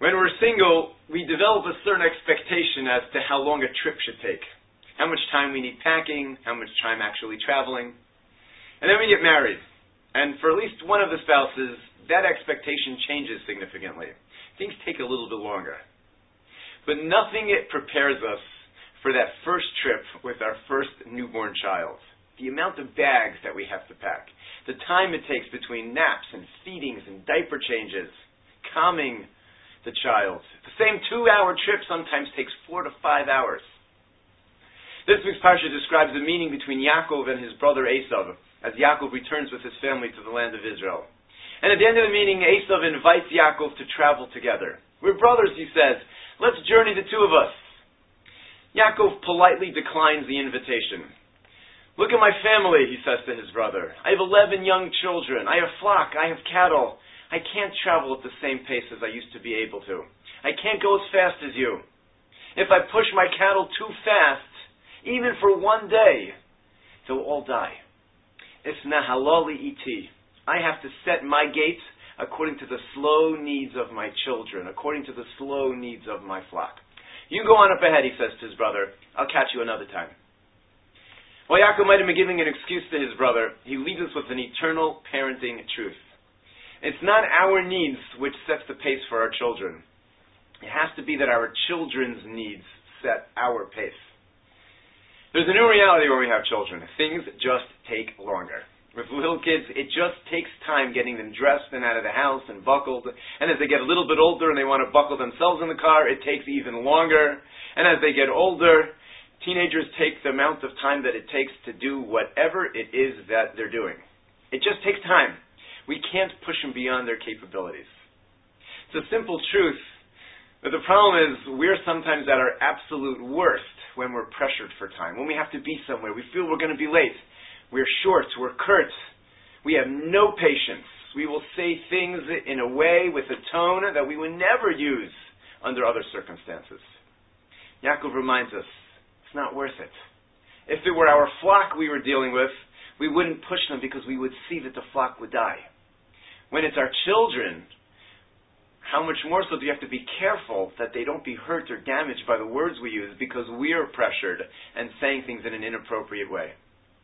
When we're single, we develop a certain expectation as to how long a trip should take, how much time we need packing, how much time actually traveling. And then we get married. And for at least one of the spouses, that expectation changes significantly. Things take a little bit longer. But nothing prepares us for that first trip with our first newborn child. The amount of bags that we have to pack, the time it takes between naps and feedings and diaper changes, calming the child. The same 2-hour trip sometimes takes 4 to 5 hours. This week's parsha describes the meeting between Yaakov and his brother Esav, as Yaakov returns with his family to the land of Israel. And at the end of the meeting, Esav invites Yaakov to travel together. We're brothers, he says. Let's journey, the two of us. Yaakov politely declines the invitation. Look at my family, he says to his brother. I have 11 young children. I have flock. I have cattle. I can't travel at the same pace as I used to be able to. I can't go as fast as you. If I push my cattle too fast, even for one day, they'll all die. It's nahalali iti. I have to set my gates according to the slow needs of my children, according to the slow needs of my flock. You go on up ahead, he says to his brother. I'll catch you another time. While Yaakov might have been giving an excuse to his brother, he leaves us with an eternal parenting truth. It's not our needs which sets the pace for our children. It has to be that our children's needs set our pace. There's a new reality when we have children. Things just take longer. With little kids, it just takes time getting them dressed and out of the house and buckled. And as they get a little bit older and they want to buckle themselves in the car, it takes even longer. And as they get older, teenagers take the amount of time that it takes to do whatever it is that they're doing. It just takes time. We can't push them beyond their capabilities. It's a simple truth, but the problem is we're sometimes at our absolute worst when we're pressured for time, when we have to be somewhere. We feel we're going to be late. We're short. We're curt. We have no patience. We will say things in a way, with a tone, that we would never use under other circumstances. Yaakov reminds us, it's not worth it. If it were our flock we were dealing with, we wouldn't push them because we would see that the flock would die. When it's our children, how much more so do you have to be careful that they don't be hurt or damaged by the words we use because we are pressured and saying things in an inappropriate way.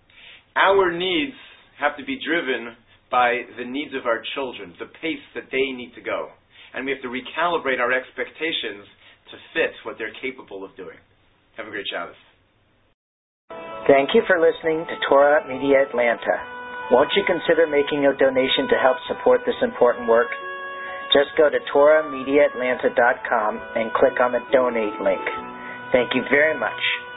Our needs have to be driven by the needs of our children, the pace that they need to go. And we have to recalibrate our expectations to fit what they're capable of doing. Have a great Shabbos. Thank you for listening to Torah Media Atlanta. Won't you consider making a donation to help support this important work? Just go to TorahMediaAtlanta.com and click on the donate link. Thank you very much.